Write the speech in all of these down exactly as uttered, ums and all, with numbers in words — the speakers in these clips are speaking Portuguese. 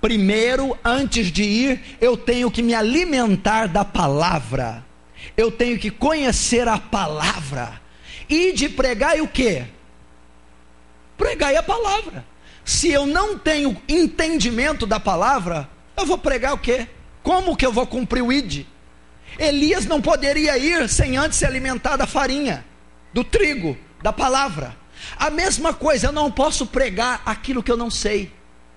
Primeiro, antes de ir, eu tenho que me alimentar da palavra. Eu tenho que conhecer a palavra. E de pregar e o quê? Pregar a palavra. Se eu não tenho entendimento da palavra, eu vou pregar o quê? Como que eu vou cumprir o I D? Elias não poderia ir sem antes se alimentar da farinha, do trigo, da palavra. A mesma coisa, eu não posso pregar aquilo que eu não sei.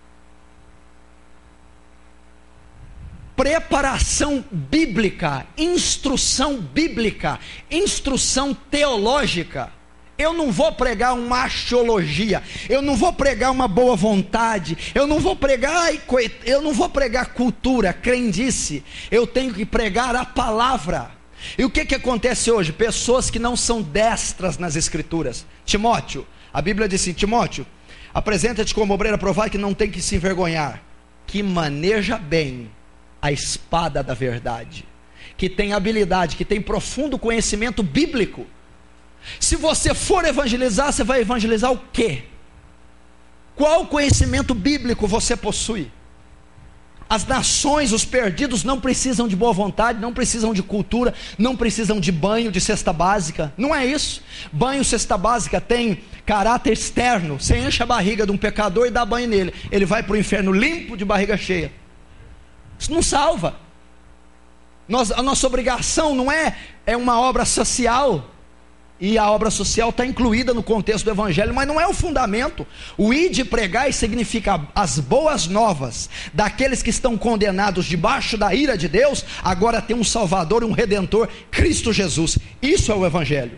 Preparação bíblica, instrução bíblica, instrução teológica. Eu não vou pregar uma axiologia, eu não vou pregar uma boa vontade, eu não vou pregar, eu não vou pregar cultura, crendice. Eu tenho que pregar a palavra. E o que que acontece hoje? Pessoas que não são destras nas escrituras. Timóteo, a Bíblia diz assim: Timóteo, apresenta-te como obreiro aprovado, que não tem que se envergonhar, que maneja bem a espada da verdade, que tem habilidade, que tem profundo conhecimento bíblico. Se você for evangelizar, você vai evangelizar o quê? Qual conhecimento bíblico você possui? As nações, os perdidos não precisam de boa vontade, não precisam de cultura, não precisam de banho, de cesta básica. Não é isso. Banho, cesta básica tem caráter externo. Você enche a barriga de um pecador e dá banho nele, ele vai para o inferno limpo, de barriga cheia. Isso não salva. Nós, a nossa obrigação não é, é uma obra social. E a obra social está incluída no contexto do evangelho, mas não é o fundamento. O ir de pregar significa as boas novas daqueles que estão condenados debaixo da ira de Deus. Agora tem um Salvador e um Redentor, Cristo Jesus. Isso é o evangelho.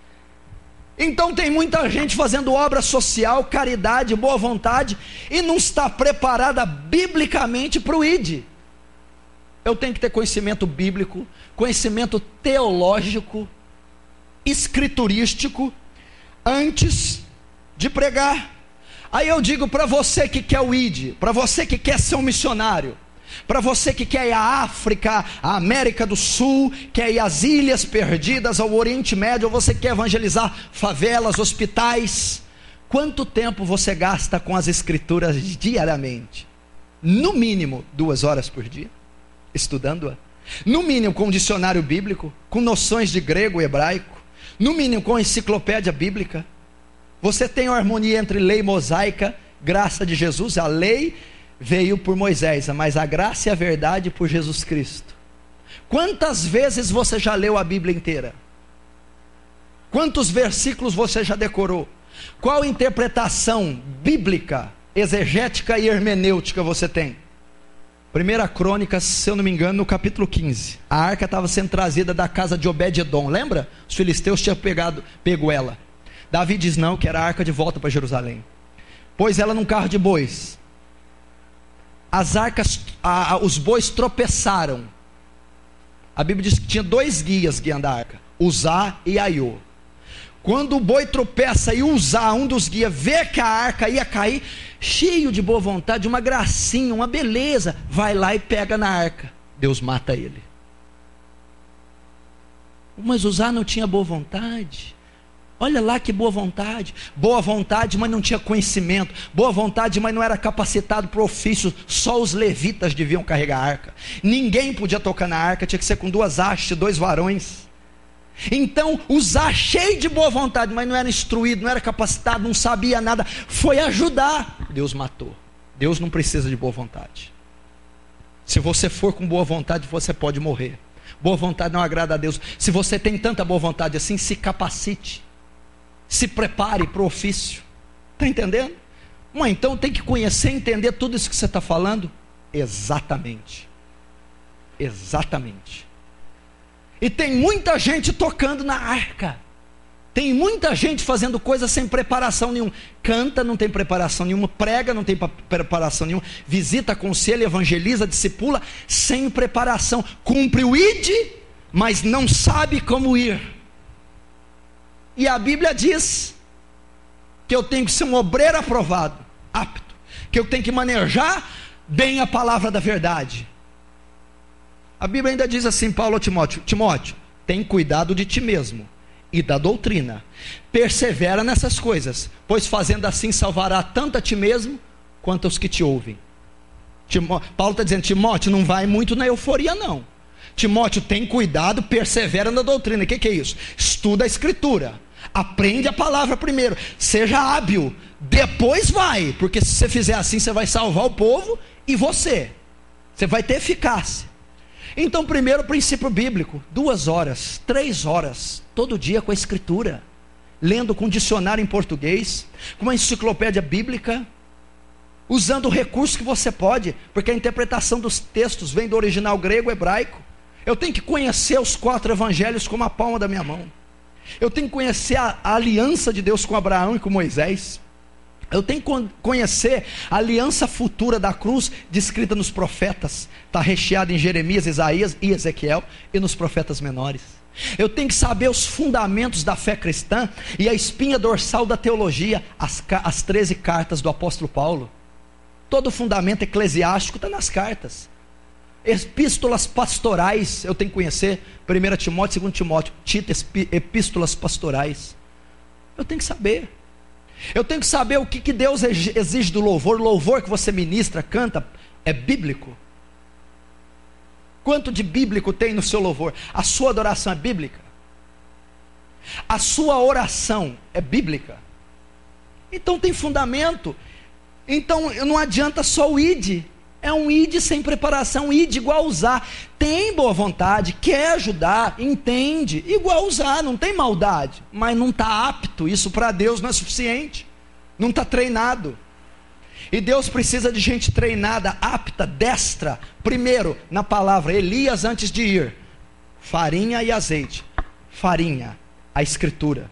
Então tem muita gente fazendo obra social, caridade, boa vontade, e não está preparada biblicamente para o I D. Eu tenho que ter conhecimento bíblico, conhecimento teológico, escriturístico, antes de pregar. Aí eu digo para você que quer o I D, para você que quer ser um missionário, para você que quer ir à África, à América do Sul, quer ir às Ilhas Perdidas, ao Oriente Médio, ou você quer evangelizar favelas, hospitais, quanto tempo você gasta com as escrituras diariamente? No mínimo duas horas por dia, estudando-a. No mínimo com um dicionário bíblico, com noções de grego e hebraico, no mínimo com a enciclopédia bíblica. Você tem uma harmonia entre lei mosaica, graça de Jesus. A lei veio por Moisés, mas a graça e a verdade por Jesus Cristo. Quantas vezes você já leu a Bíblia inteira? Quantos versículos você já decorou? Qual interpretação bíblica, exegética e hermenêutica você tem? Primeira Crônicas, se eu não me engano, no capítulo quinze. A arca estava sendo trazida da casa de Obed-edom, lembra? Os filisteus tinham pegado, pego ela. Davi diz não, que era a arca de volta para Jerusalém. Pôs ela num carro de bois. As arcas, a, a, os bois tropeçaram. A Bíblia diz que tinha dois guias guiando a arca, Uzá e Aiô. Quando o boi tropeça e Uzá, um dos guias, vê que a arca ia cair, cheio de boa vontade, uma gracinha, uma beleza, vai lá e pega na arca. Deus mata ele. Mas Uzá não tinha boa vontade. Olha lá que boa vontade. Boa vontade, mas não tinha conhecimento. Boa vontade, mas não era capacitado para o ofício. Só os levitas deviam carregar a arca. Ninguém podia tocar na arca, tinha que ser com duas hastes, dois varões. Então Uzá, cheio de boa vontade, mas não era instruído, não era capacitado, não sabia nada, foi ajudar. Deus matou. Deus não precisa de boa vontade. Se você for com boa vontade, você pode morrer. Boa vontade não agrada a Deus. Se você tem tanta boa vontade assim, se capacite, se prepare para o ofício. Está entendendo? Mas então tem que conhecer e entender tudo isso que você está falando. Exatamente. Exatamente. E tem muita gente tocando na arca. Tem muita gente fazendo coisas sem preparação nenhuma. Canta, não tem preparação nenhuma. Prega, não tem preparação nenhuma. Visita, aconselha, evangeliza, discipula, sem preparação. Cumpre o I D, mas não sabe como ir. E a Bíblia diz que eu tenho que ser um obreiro aprovado, apto, que eu tenho que manejar bem a palavra da verdade. A Bíblia ainda diz assim, Paulo a Timóteo: Timóteo, tem cuidado de ti mesmo e da doutrina, persevera nessas coisas, pois fazendo assim salvará tanto a ti mesmo, quanto aos que te ouvem. Timó... Paulo está dizendo, Timóteo, não vai muito na euforia não. Timóteo, tem cuidado, persevera na doutrina. O que, que é isso? Estuda a escritura, aprende a palavra primeiro, seja hábil, depois vai, porque se você fizer assim, você vai salvar o povo e você, você vai ter eficácia. Então, primeiro princípio bíblico, duas horas, três horas, todo dia com a escritura, lendo com dicionário em português, com uma enciclopédia bíblica, usando o recurso que você pode, porque a interpretação dos textos vem do original grego, hebraico. Eu tenho que conhecer os quatro evangelhos como a palma da minha mão. Eu tenho que conhecer a, a aliança de Deus com Abraão e com Moisés. Eu tenho que conhecer a aliança futura da cruz, descrita nos profetas. Está recheada em Jeremias, Isaías e Ezequiel, e nos profetas menores. Eu tenho que saber os fundamentos da fé cristã e a espinha dorsal da teologia, as, as treze cartas do apóstolo Paulo. Todo o fundamento eclesiástico está nas cartas. Epístolas pastorais, eu tenho que conhecer, primeiro Timóteo, segundo Timóteo, Tito, epístolas pastorais. Eu tenho que saber. Eu tenho que saber o que, que Deus exige do louvor. O louvor que você ministra, canta, é bíblico. Quanto de bíblico tem no seu louvor? A sua adoração é bíblica? A sua oração é bíblica? Então tem fundamento. Então não adianta só o id. É um id sem preparação, id igual usar. Tem boa vontade, quer ajudar, entende, igual usar, não tem maldade, mas não está apto. Isso para Deus não é suficiente, não está treinado. E Deus precisa de gente treinada, apta, destra. Primeiro, na palavra, Elias antes de ir, farinha e azeite. Farinha, a escritura.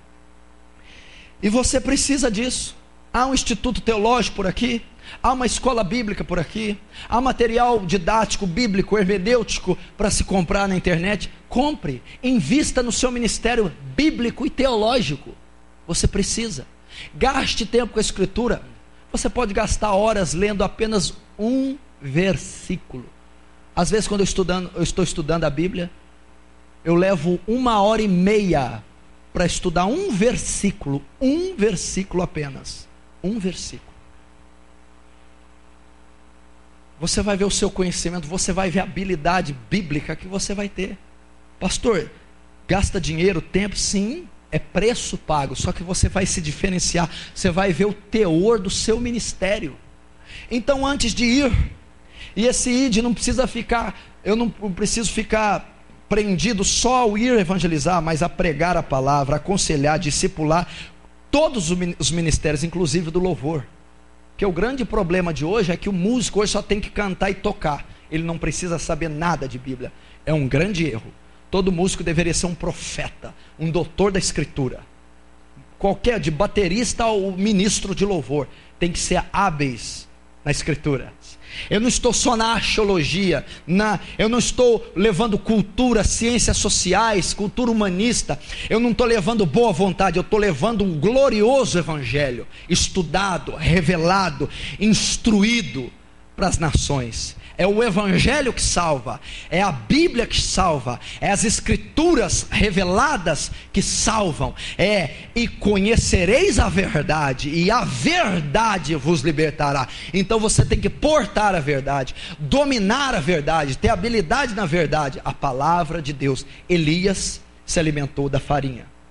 E você precisa disso. Há um instituto teológico por aqui, há uma escola bíblica por aqui, há material didático, bíblico, hermenêutico para se comprar na internet. Compre, invista no seu ministério bíblico e teológico. Você precisa. Gaste tempo com a escritura. Você pode gastar horas lendo apenas um versículo. Às vezes quando eu, estudando, eu estou estudando a Bíblia, eu levo uma hora e meia para estudar um versículo, um versículo apenas, um versículo. Você vai ver o seu conhecimento, você vai ver a habilidade bíblica que você vai ter. Pastor, gasta dinheiro, tempo? Sim, é preço pago, só que você vai se diferenciar, você vai ver o teor do seu ministério. Então antes de ir, e esse id não precisa ficar, eu não preciso ficar prendido só ao ir evangelizar, mas a pregar a palavra, aconselhar, discipular, todos os ministérios, inclusive do louvor. Que o grande problema de hoje é que o músico hoje só tem que cantar e tocar, ele não precisa saber nada de Bíblia. É um grande erro. Todo músico deveria ser um profeta, um doutor da escritura. Qualquer, de baterista ao ministro de louvor, tem que ser hábeis na escritura. Eu não estou só na arqueologia, na, eu não estou levando cultura, ciências sociais, cultura humanista, eu não estou levando boa vontade, eu estou levando um glorioso evangelho, estudado, revelado, instruído para as nações. É o evangelho que salva, é a Bíblia que salva, é as escrituras reveladas que salvam, é e conhecereis a verdade, e a verdade vos libertará. Então você tem que portar a verdade, dominar a verdade, ter habilidade na verdade, a palavra de Deus. Elias se alimentou da farinha.